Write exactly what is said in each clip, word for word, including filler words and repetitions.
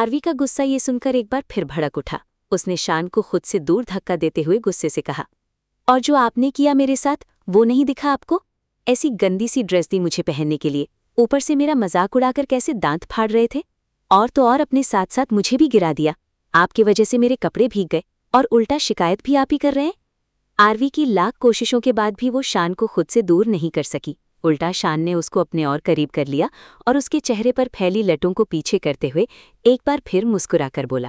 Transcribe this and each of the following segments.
RV का गुस्सा ये सुनकर एक बार फिर भड़क उठा। उसने शान को खुद से दूर धक्का देते हुए गुस्से से कहा, और जो आपने किया मेरे साथ वो नहीं दिखा आपको? ऐसी गंदी सी ड्रेस दी मुझे पहनने के लिए, ऊपर से मेरा मजाक उड़ाकर कैसे दांत फाड़ रहे थे, और तो और अपने साथ साथ मुझे भी गिरा दिया। आपकी वजह से मेरे कपड़े भीग गए और उल्टा शिकायत भी आप ही कर रहे हैं। आरवी की लाख कोशिशों के बाद भी वो शान को खुद से दूर नहीं कर सकी। उल्टा शान ने उसको अपने और करीब कर लिया और उसके चेहरे पर फैली लटों को पीछे करते हुए एक बार फिर मुस्कुराकर बोला,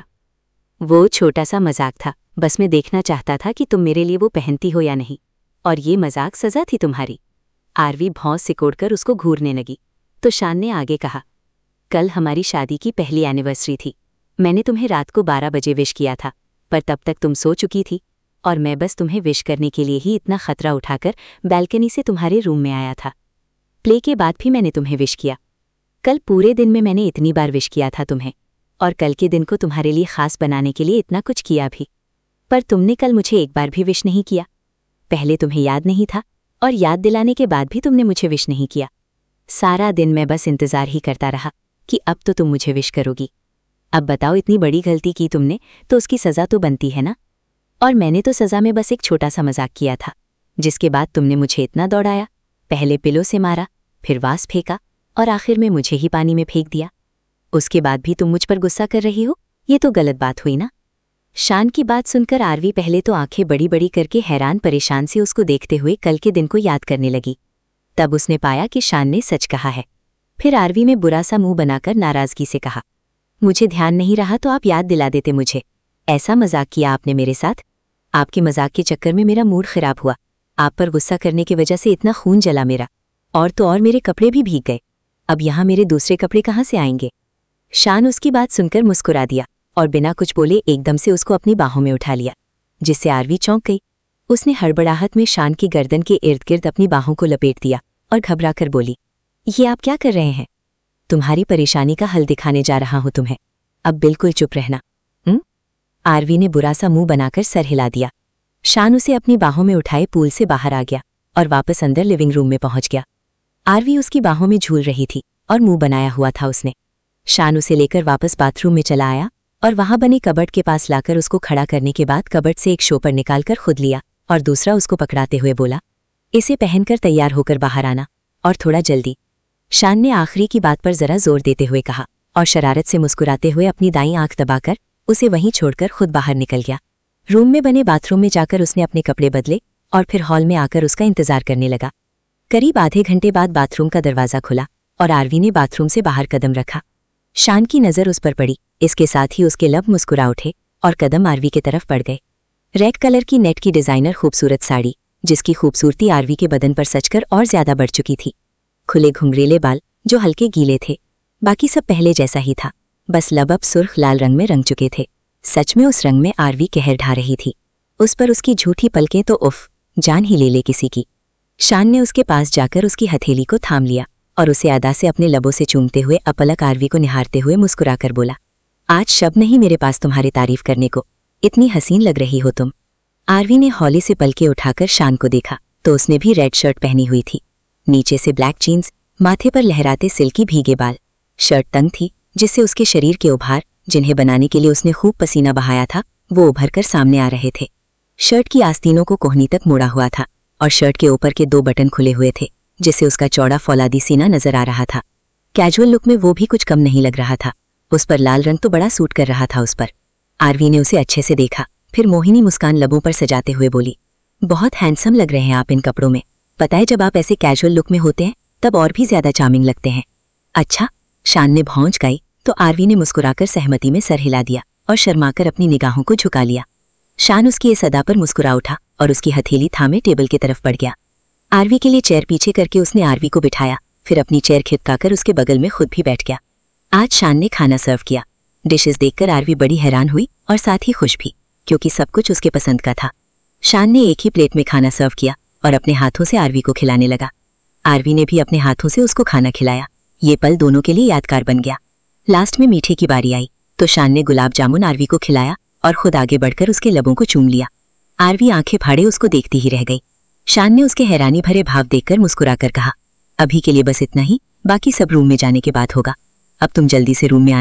वो छोटा सा मजाक था, बस मैं देखना चाहता था कि तुम मेरे लिए वो पहनती हो या नहीं, और ये मजाक सजा थी तुम्हारी। आरवी भौं सिकोड़कर उसको घूरने लगी तो शान ने आगे कहा, कल हमारी शादी की पहली एनिवर्सरी थी। मैंने तुम्हें रात को बारह बजे विश किया था, पर तब तक तुम सो चुकी थी और मैं बस तुम्हें विश करने के लिए ही इतना खतरा उठाकर बैल्कनी से तुम्हारे रूम में आया था। प्ले के बाद भी मैंने तुम्हें विश किया। कल पूरे दिन में मैंने इतनी बार विश किया था तुम्हें, और कल के दिन को तुम्हारे लिए खास बनाने के लिए इतना कुछ किया भी, पर तुमने कल मुझे एक बार भी विश नहीं किया। पहले तुम्हें याद नहीं था और याद दिलाने के बाद भी तुमने मुझे विश नहीं किया। सारा दिन मैं बस इंतज़ार ही करता रहा कि अब तो तुम मुझे विश करोगी। अब बताओ, इतनी बड़ी गलती की तुमने तो उसकी सज़ा तो बनती है ना? और मैंने तो सज़ा में बस एक छोटा सा मजाक किया था, जिसके बाद तुमने मुझे इतना दौड़ाया, पहले पिलो से मारा, फिर वास फेंका और आखिर में मुझे ही पानी में फेंक दिया। उसके बाद भी तुम मुझ पर गुस्सा कर रही हो, ये तो गलत बात हुई ना? शान की बात सुनकर आरवी पहले तो आंखें बड़ी बड़ी करके हैरान परेशान से उसको देखते हुए कल के दिन को याद करने लगी। तब उसने पाया कि शान ने सच कहा है। फिर आरवी में बुरा सा मुंह बनाकर नाराजगी से कहा, मुझे ध्यान नहीं रहा तो आप याद दिला देते मुझे। ऐसा मजाक किया आपने मेरे साथ। आपके मजाक के चक्कर में मेरा मूड खराब हुआ। आप पर गुस्सा करने की वजह से इतना खून जला मेरा, और तो और मेरे कपड़े भी भीग गए। अब यहाँ मेरे दूसरे कपड़े कहाँ से आएंगे? शान उसकी बात सुनकर मुस्कुरा दिया और बिना कुछ बोले एकदम से उसको अपनी बाहों में उठा लिया, जिससे आरवी चौंक गई। उसने हड़बड़ाहट में शान की गर्दन के इर्द गिर्द अपनी बाहों को लपेट दिया और घबरा कर बोली, ये आप क्या कर रहे हैं? तुम्हारी परेशानी का हल दिखाने जा रहा हूं तुम्हें, अब बिल्कुल चुप रहना। हुँ? आरवी ने बुरा सा मुंह बनाकर सर हिला दिया। शान उसे अपनी बाहों में उठाए पूल से बाहर आ गया और वापस अंदर लिविंग रूम में पहुंच गया। आरवी उसकी बाहों में झूल रही थी और मुंह बनाया हुआ था उसने। शान उसे लेकर वापस बाथरूम में चला आया और वहां बने कबर्ड के पास लाकर उसको खड़ा करने के बाद कबर्ड से एक शोपर निकालकर खुद लिया और दूसरा उसको पकड़ाते हुए बोला, इसे पहनकर तैयार होकर बाहर आना, और थोड़ा जल्दी। शान ने आखिरी की बात पर जरा जोर देते हुए कहा और शरारत से मुस्कुराते हुए अपनी दाईं आंख दबाकर उसे वहीं छोड़कर खुद बाहर निकल गया। रूम में बने बाथरूम में जाकर उसने अपने कपड़े बदले और फिर हॉल में आकर उसका इंतजार करने लगा। करीब आधे घंटे बाद बाथरूम का दरवाज़ा खुला और आरवी ने बाथरूम से बाहर कदम रखा। शान की नज़र उस पर पड़ी, इसके साथ ही उसके लब मुस्कुरा उठे और कदम आरवी की तरफ पड़ गए। रेड कलर की नेट की डिज़ाइनर खूबसूरत साड़ी, जिसकी खूबसूरती आरवी के बदन पर सचकर और ज्यादा बढ़ चुकी थी। खुले घुंघरीले बाल जो हल्के गीले थे, बाकी सब पहले जैसा ही था, बस लब अब सुर्ख लाल रंग में रंग चुके थे। सच में उस रंग में आरवी कहर ढा रही थी। उस पर उसकी झूठी पलकें तो उफ, जान ही ले ले किसी की। शान ने उसके पास जाकर उसकी हथेली को थाम लिया और उसे अदा से अपने लबों से चूमते हुए अपलक आरवी को निहारते हुए मुस्कुराकर बोला, आज शब्द नहीं मेरे पास तुम्हारी तारीफ करने को, इतनी हसीन लग रही हो तुम। आरवी ने हौले से पलके उठाकर शान को देखा तो उसने भी रेड शर्ट पहनी हुई थी, नीचे से ब्लैक जीन्स, माथे पर लहराते सिल्की भीगे बाल। शर्ट तंग थी जिससे उसके शरीर के उभार, जिन्हें बनाने के लिए उसने खूब पसीना बहाया था, वो उभर कर सामने आ रहे थे। शर्ट की आस्तीनों को कोहनी तक मोड़ा हुआ था और शर्ट के ऊपर के दो बटन खुले हुए थे, जिससे उसका चौड़ा फौलादी सीना नजर आ रहा था। कैजुअल लुक में वो भी कुछ कम नहीं लग रहा था। उस पर लाल रंग तो बड़ा सूट कर रहा था उस पर। आरवी ने उसे अच्छे से देखा, फिर मोहिनी मुस्कान लबों पर सजाते हुए बोली, बहुत हैंडसम लग रहे हैं आप इन कपड़ों में। पता है, जब आप ऐसे कैजुअल लुक में होते हैं तब और भी ज्यादा चार्मिंग लगते हैं। अच्छा, शान ने भौंच गाई तो आरवी ने मुस्कुराकर सहमति में सर हिला दिया और शर्माकर अपनी निगाहों को झुका लिया। शान उसकी इस अदा पर मुस्कुरा उठा और उसकी हथेली थामे टेबल की तरफ बढ़ गया। आरवी के लिए चेयर पीछे करके उसने आरवी को बिठाया, फिर अपनी चेयर खिसकाकर उसके बगल में खुद भी बैठ गया। आज शान ने खाना सर्व किया। डिशेस देखकर आरवी बड़ी हैरान हुई और साथ ही खुश भी, क्योंकि सब कुछ उसके पसंद का था। शान ने एक ही प्लेट में खाना सर्व किया और अपने हाथों से आरवी को खिलाने लगा। आरवी ने भी अपने हाथों से उसको खाना खिलाया। ये पल दोनों के लिए यादगार बन गया। लास्ट में मीठे की बारी आई तो शान ने गुलाब जामुन आरवी को खिलाया और खुद आगे बढ़कर उसके लबों को चूम लिया। आरवी आंखें फाड़े उसको देखती ही रह गई। शान ने उसके हैरानी भरे भाव देखकर मुस्कुराकर कहा, अभी के लिए बस इतना ही, बाकी सब रूम में जाने के बाद होगा। अब तुम जल्दी से रूम में आना,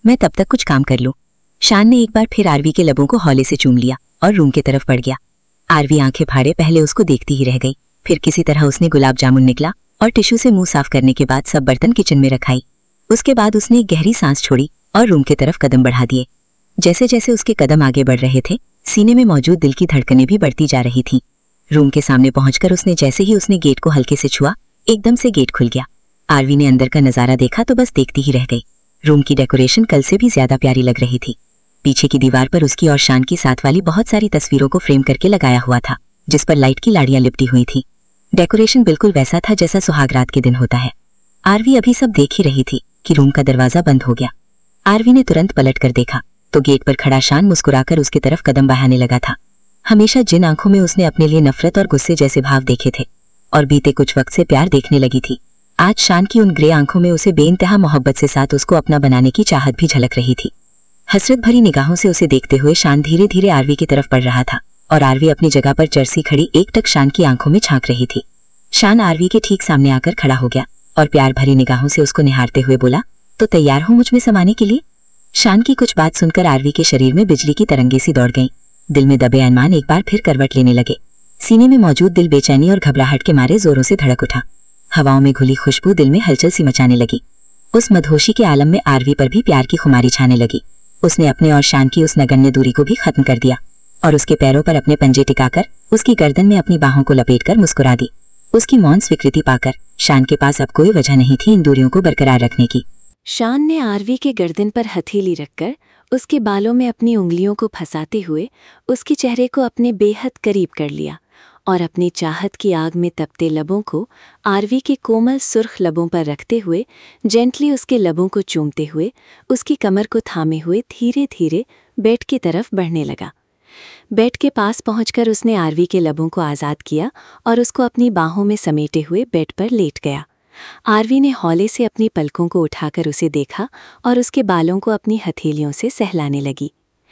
मैं तब तक कुछ काम कर लूं। शान ने एक बार फिर आरवी के लबों को हौले से चूम लिया और रूम की तरफ बढ़ गया। आरवी आंखें फाड़े पहले उसको देखती ही रह गई। फिर किसी तरह उसने गुलाब जामुन निकला और टिश्यू से मुंह साफ करने के बाद सब बर्तन किचन में रखाई। उसके बाद उसने एक गहरी सांस छोड़ी और रूम की तरफ कदम बढ़ा दिए। जैसे जैसे उसके कदम आगे बढ़ रहे थे, सीने में मौजूद दिल की धड़कनें भी बढ़ती जा रही थीं। रूम के सामने पहुंचकर उसने जैसे ही उसने गेट को हल्के से छुआ, एकदम से गेट खुल गया। आरवी ने अंदर का नजारा देखा तो बस देखती ही रह गई। रूम की डेकोरेशन कल से भी ज्यादा प्यारी लग रही थी। पीछे की दीवार पर उसकी और शान की साथ वाली बहुत सारी तस्वीरों को फ्रेम करके लगाया हुआ था, जिस पर लाइट की लाड़ियां लिपटी हुई थी। डेकोरेशन बिल्कुल वैसा था जैसा सुहाग रात के दिन होता है। आरवी अभी सब देख ही रही थी कि रूम का दरवाजा बंद हो गया। आरवी ने तुरंत पलट कर देखा तो गेट पर खड़ा शान मुस्कुराकर उसकी तरफ कदम बढ़ाने लगा था। हमेशा जिन आंखों में उसने अपने लिए नफरत और गुस्से जैसे भाव देखे थे और बीते कुछ वक्त से प्यार देखने लगी थी, आज शान की उन ग्रे आंखों में उसे बेइंतहा मोहब्बत से साथ उसको अपना बनाने की चाहत भी झलक रही थी। हसरत भरी निगाहों से उसे देखते हुए शान धीरे धीरे आरवी की तरफ बढ़ रहा था और आरवी अपनी जगह पर चरसी खड़ी एकटक शान की आंखों में झांक रही थी। शान आरवी के ठीक सामने आकर खड़ा हो गया और प्यार भरी निगाहों से उसको निहारते हुए बोला, तो तैयार हो मुझ में समाने के लिए? शान की कुछ बात सुनकर आरवी के शरीर में बिजली की तरंगे सी दौड़ गईं। दिल में दबे अरमान एक बार फिर करवट लेने लगे। सीने में मौजूद दिल बेचैनी और घबराहट के मारे जोरों से धड़क उठा। हवाओं में घुली खुशबू दिल में हलचल सी मचाने लगी। उस मदहोशी के आलम में आरवी पर भी प्यार की खुमारी छाने लगी। उसने अपने और शान की उस नगण्य दूरी को भी खत्म कर दिया और उसके पैरों पर अपने पंजे टिकाकर उसकी गर्दन में अपनी बाहों को लपेटकर मुस्कुरा दी। उसकी मौन स्वीकृति पाकर शान के पास अब कोई वजह नहीं थी इन दूरियों को बरकरार रखने की। शान ने आरवी के गर्दन पर हथेली रखकर उसके बालों में अपनी उंगलियों को फंसाते हुए उसके चेहरे को अपने बेहद करीब कर लिया और अपनी चाहत की आग में तपते लबों को आरवी के कोमल सुर्ख लबों पर रखते हुए जेंटली उसके लबों को चूमते हुए उसकी कमर को थामे हुए धीरे धीरे बेड की तरफ बढ़ने लगा। बेड के पास पहुंचकर उसने आरवी के लबों को आज़ाद किया और उसको अपनी बाहों में समेटे हुए बेड पर लेट गया। आरवी ने हौले से अपनी पलकों को उठाकर उसे देखा और उसके बालों को अपनी हथेलियों से सहलाने लगी।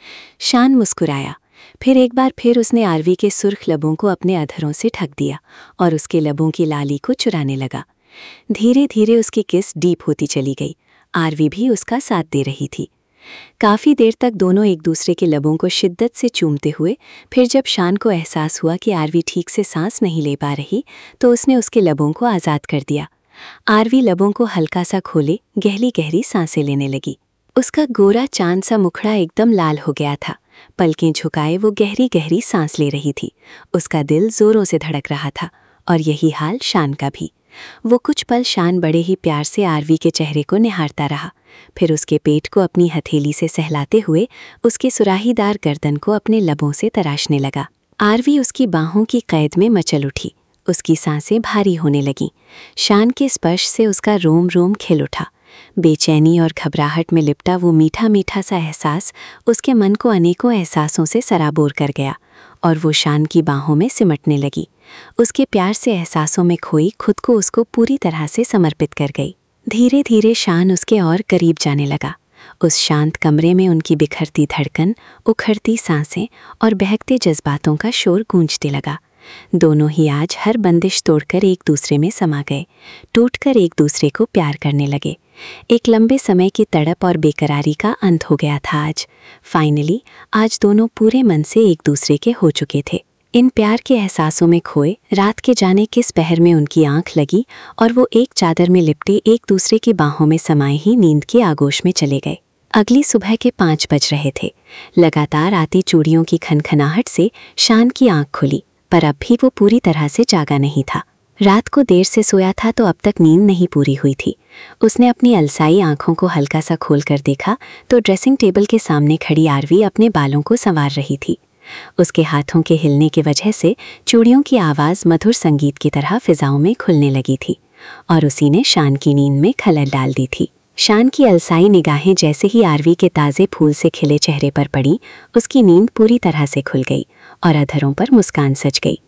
शान मुस्कुराया। फिर एक बार फिर उसने आरवी के सुर्ख लबों को अपने अधरों से ढक दिया और उसके लबों की लाली को चुराने लगा। धीरे धीरे उसकी किस डीप होती चली गई। आरवी भी उसका साथ दे रही थी। काफ़ी देर तक दोनों एक दूसरे के लबों को शिद्दत से चूमते हुए, फिर जब शान को एहसास हुआ कि आरवी ठीक से सांस नहीं ले पा रही तो उसने उसके लबों को आज़ाद कर दिया। आरवी लबों को हल्का सा खोले गहरी गहरी सांसें लेने लगी। उसका गोरा चांद सा मुखड़ा एकदम लाल हो गया था। पलकें झुकाए वो गहरी गहरी सांस ले रही थी। उसका दिल जोरों से धड़क रहा था और यही हाल शान का भी। वो कुछ पल शान बड़े ही प्यार से आरवी के चेहरे को निहारता रहा, फिर उसके पेट को अपनी हथेली से सहलाते हुए उसके सुराहीदार गर्दन को अपने लबों से तराशने लगा। आरवी उसकी बाहों की कैद में मचल उठी। उसकी सांसें भारी होने लगीं। शान के स्पर्श से उसका रोम रोम खिल उठा। बेचैनी और घबराहट में लिपटा वो मीठा मीठा सा एहसास उसके मन को अनेकों एहसासों से सराबोर कर गया और वो शान की बाहों में सिमटने लगी। उसके प्यार से एहसासों में खोई खुद को उसको पूरी तरह से समर्पित कर गई। धीरे धीरे शान उसके और करीब जाने लगा। उस शांत कमरे में उनकी बिखरती धड़कन, उखड़ती सांसें और बहकते जज्बातों का शोर गूंजते लगा। दोनों ही आज हर बंदिश तोड़कर एक दूसरे में समा गए, टूटकर एक दूसरे को प्यार करने लगे। एक लंबे समय की तड़प और बेकरारी का अंत हो गया था आज। फाइनली आज दोनों पूरे मन से एक दूसरे के हो चुके थे। इन प्यार के एहसासों में खोए रात के जाने किस पहर में उनकी आंख लगी और वो एक चादर में लिपटे एक दूसरे की बाहों में समाये ही नींद के आगोश में चले गए। अगली सुबह के पाँच बज रहे थे। लगातार आती चूड़ियों की खनखनाहट से शान की आंख खुली, पर अब भी वो पूरी तरह से जागा नहीं था। रात को देर से सोया था तो अब तक नींद नहीं पूरी हुई थी। उसने अपनी अलसाई आंखों को हल्का सा खोलकर देखा तो ड्रेसिंग टेबल के सामने खड़ी आरवी अपने बालों को संवार रही थी। उसके हाथों के हिलने की वजह से चूड़ियों की आवाज़ मधुर संगीत की तरह फिजाओं में खुलने लगी थी और उसी ने शान की नींद में खलल डाल दी थी। शान की अलसाई निगाहें जैसे ही आरवी के ताज़े फूल से खिले चेहरे पर पड़ी, उसकी नींद पूरी तरह से खुल गई और अधरों पर मुस्कान सज गई।